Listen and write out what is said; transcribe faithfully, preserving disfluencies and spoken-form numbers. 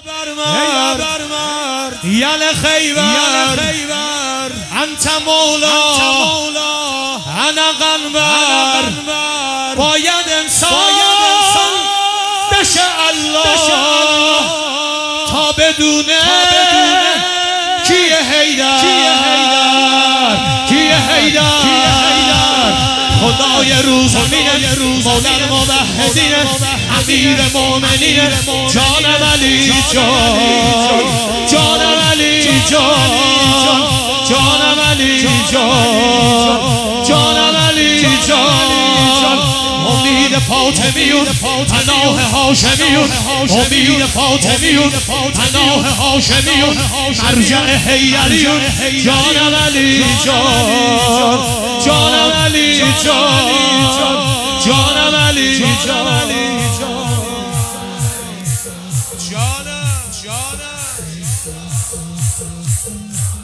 برمر یل خیبر انت مولا انا قنبر باید انسان بشه الله تا بدونه کیه حیدر کیه حیدر خدای روز زمینه مولای موحدینه امیر مومنینه جانم علی جان جانم علی جان جانم علی جان جانم علی جان امید فاطمیون پناه هاشمیون امید فاطمیون پناه هاشمیون مرجع حیدریون جانم علی جان جانم علی جان جانم علی جان جانم جانم